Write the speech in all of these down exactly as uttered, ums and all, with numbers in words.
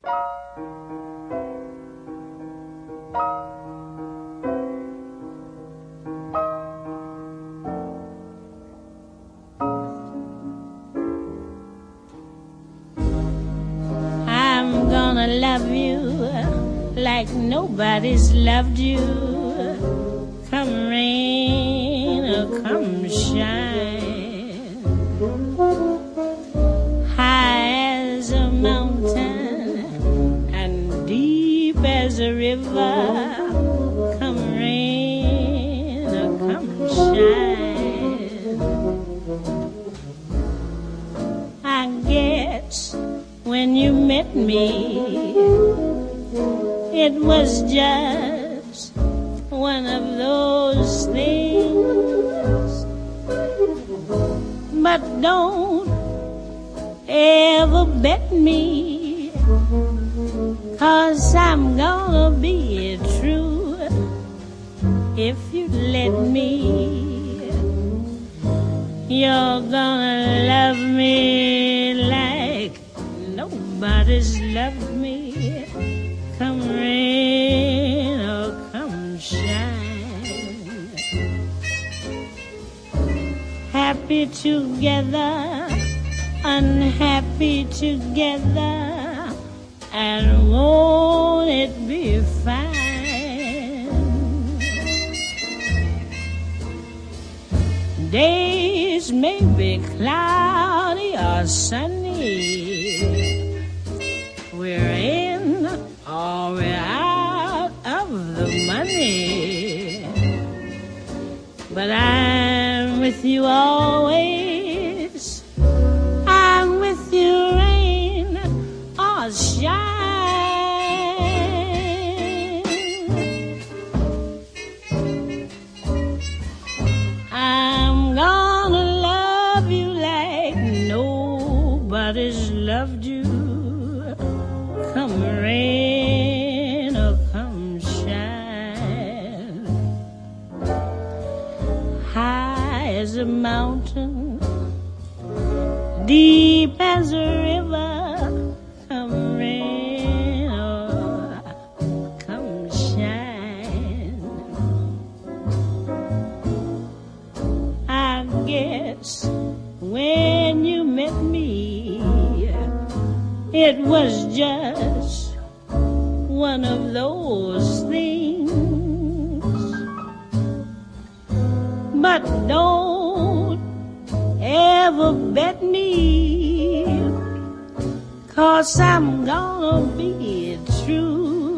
I'm gonna love you like nobody's loved you. Come rain or come shine, high as a mountain and deep as a river. Come rain or come shine. I guess when you met me, it was just one of those things. But don't ever bet me, 'cause I'm gonna be true if you let me. You're gonna love me like nobody's loved me. Come rain or come shine, happy together, unhappy together, and won't it be fine? Days may be cloudy or sunny, we're in or we're out of the money, but I'm with you always. I'm with you rain or shine. I'm gonna love you like nobody's loved you. Come rain or come shine, high as a mountain, deep as a river. Come rain or come shine. I guess when you met me, it was just one of those things. But don't ever bet me, 'cause I'm gonna be true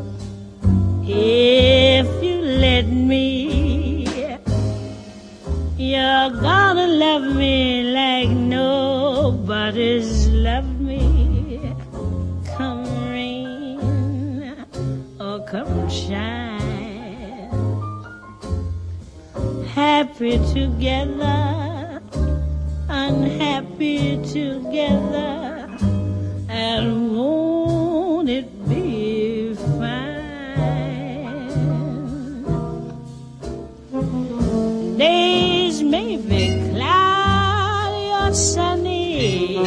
if you let me. You're gonna love me like nobody's loved me. Come rain or come shine, happy together, unhappy together, and won't it be fine? Days may be cloudy or sunny,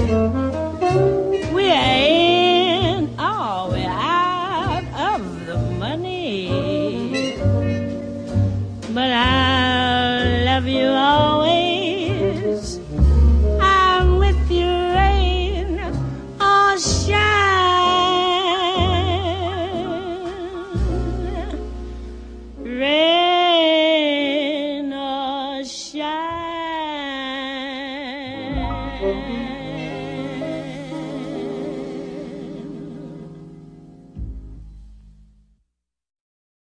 we're in or we're out of the money, but I'll love you always. I'm with you rain or shine, rain or shine.